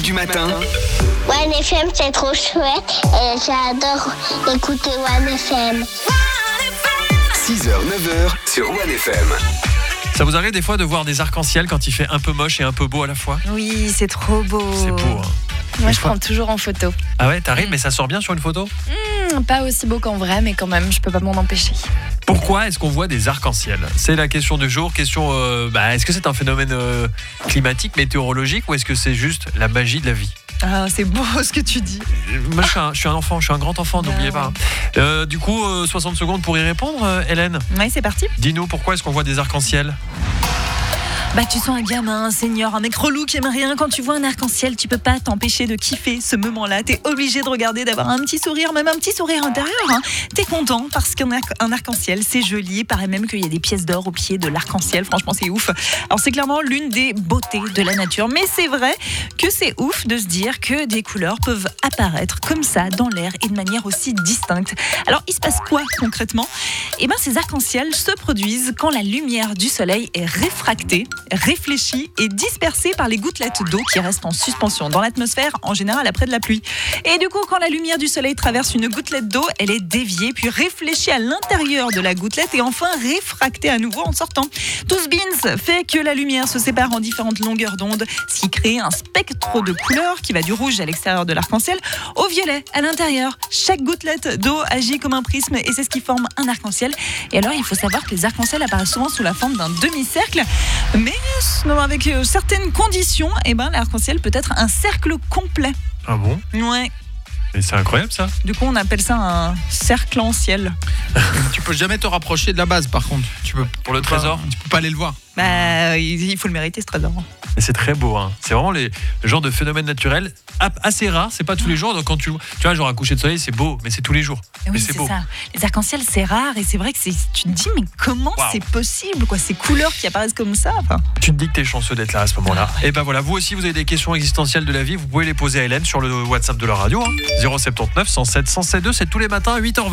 du matin. One FM, c'est trop chouette et j'adore écouter One FM. 6h, 9h sur One FM. Ça vous arrive des fois de voir des arcs-en-ciel quand il fait un peu moche et un peu beau à la fois ? Oui, c'est trop beau. C'est beau, hein. Moi, je prends toujours en photo. Ah ouais, t'arrives, mais ça sort bien sur une photo ? Pas aussi beau qu'en vrai, mais quand même, je peux pas m'en empêcher. Pourquoi est-ce qu'on voit des arcs-en-ciel ? C'est la question du jour. Question, est-ce que c'est un phénomène climatique, météorologique, ou est-ce que c'est juste la magie de la vie ? Ah, c'est beau ce que tu dis. Moi, je suis un enfant, je suis un grand enfant, n'oubliez pas. Du coup, 60 secondes pour y répondre, Hélène. Oui, c'est parti. Dis-nous, pourquoi est-ce qu'on voit des arcs-en-ciel ? Tu sens un gamin, un senior, un mec relou qui aime rien. Quand tu vois un arc-en-ciel, tu peux pas t'empêcher de kiffer ce moment-là. T'es obligé de regarder, d'avoir un petit sourire, même un petit sourire intérieur. T'es content parce qu'un arc-en-ciel, c'est joli. Il paraît même qu'il y a des pièces d'or au pied de l'arc-en-ciel. Franchement, c'est ouf. Alors, c'est clairement l'une des beautés de la nature. Mais c'est vrai que c'est ouf de se dire que des couleurs peuvent apparaître comme ça dans l'air et de manière aussi distincte. Alors, il se passe quoi concrètement ? Ces arcs-en-ciel se produisent quand la lumière du soleil est réfractée, réfléchie et dispersée par les gouttelettes d'eau qui restent en suspension dans l'atmosphère, en général après de la pluie. Et du coup, quand la lumière du soleil traverse une gouttelette d'eau, elle est déviée, puis réfléchie à l'intérieur de la gouttelette et enfin réfractée à nouveau en sortant. Tout ce beans fait que la lumière se sépare en différentes longueurs d'onde, ce qui crée un spectre de couleurs qui va du rouge à l'extérieur de l'arc-en-ciel au violet à l'intérieur. Chaque gouttelette d'eau agit comme un prisme et c'est ce qui forme un arc-en-ciel. Et alors, il faut savoir que les arcs-en-ciel apparaissent souvent sous la forme d'un demi-cercle, mais avec certaines conditions, l'arc-en-ciel peut être un cercle complet. Ah bon ? Ouais. Mais c'est incroyable ça. Du coup, on appelle ça un cercle en ciel. Tu peux jamais te rapprocher de la base, par contre. Pour le trésor ? Tu peux pas aller le voir. Il faut le mériter, ce trésor. Mais c'est très beau, hein. C'est vraiment le genre de phénomène naturel assez rare. C'est pas tous les jours. Donc quand tu vois, genre un coucher de soleil, c'est beau, mais c'est tous les jours. Oui, mais c'est beau. Ça. Les arcs-en-ciel, c'est rare et c'est vrai que tu te dis, mais comment c'est possible, quoi, ces couleurs qui apparaissent comme ça. Tu te dis que t'es chanceux d'être là à ce moment-là. Et voilà, vous aussi, vous avez des questions existentielles de la vie, vous pouvez les poser à Hélène sur le WhatsApp de la radio. 079 107 107 2, c'est tous les matins à 8h20.